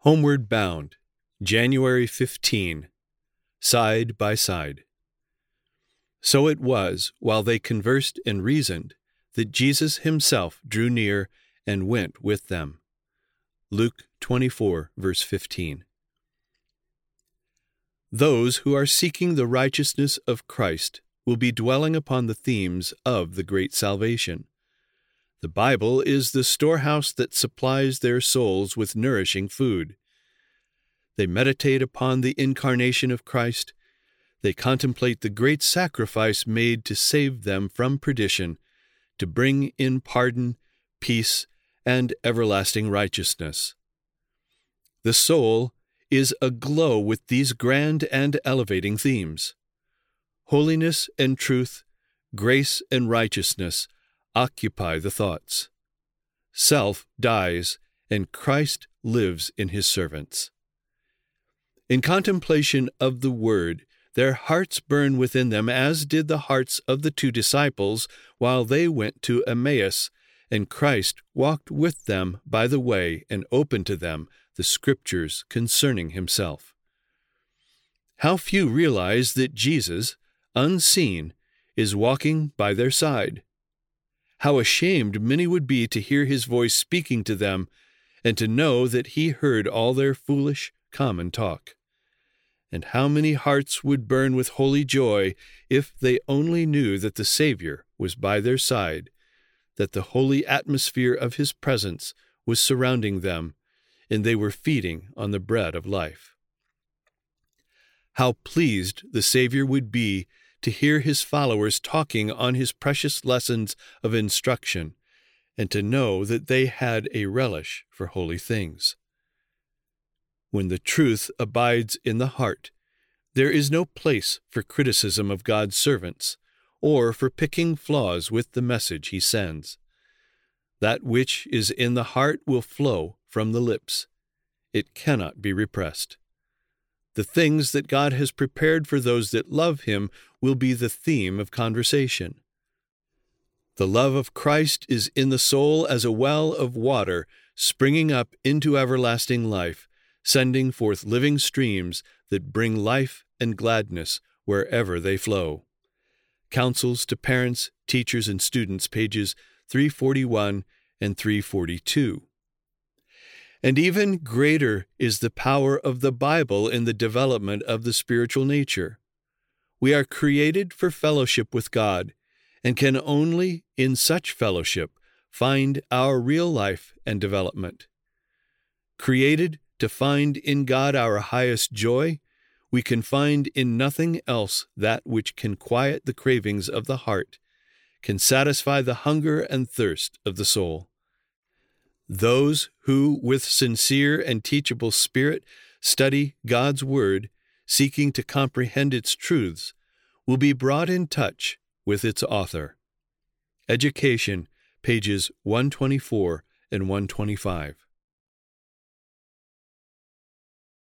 Homeward Bound, January 15, Side by Side. So it was, while they conversed and reasoned, that Jesus himself drew near and went with them. Luke 24, verse 15. Those who are seeking the righteousness of Christ will be dwelling upon the themes of the great salvation. The Bible is the storehouse that supplies their souls with nourishing food. They meditate upon the incarnation of Christ. They contemplate the great sacrifice made to save them from perdition, to bring in pardon, peace, and everlasting righteousness. The soul is aglow with these grand and elevating themes. Holiness and truth, grace and righteousness occupy the thoughts. Self dies, and Christ lives in his servants. In contemplation of the Word, their hearts burn within them, as did the hearts of the two disciples while they went to Emmaus, and Christ walked with them by the way and opened to them the Scriptures concerning himself. How few realize that Jesus, unseen, is walking by their side. How ashamed many would be to hear his voice speaking to them and to know that he heard all their foolish, common talk. And how many hearts would burn with holy joy if they only knew that the Savior was by their side, that the holy atmosphere of his presence was surrounding them, and they were feeding on the bread of life. How pleased the Savior would be to hear his followers talking on his precious lessons of instruction, and to know that they had a relish for holy things. When the truth abides in the heart, there is no place for criticism of God's servants, or for picking flaws with the message he sends. That which is in the heart will flow from the lips. It cannot be repressed. The things that God has prepared for those that love him will be the theme of conversation. The love of Christ is in the soul as a well of water springing up into everlasting life, sending forth living streams that bring life and gladness wherever they flow. Counsels to Parents, Teachers, and Students, pages 341 and 342. And even greater is the power of the Bible in the development of the spiritual nature. We are created for fellowship with God, and can only in such fellowship find our real life and development. Created to find in God our highest joy, we can find in nothing else that which can quiet the cravings of the heart, can satisfy the hunger and thirst of the soul. Those who, with sincere and teachable spirit, study God's Word, seeking to comprehend its truths, will be brought in touch with its author. Education, pages 124 and 125.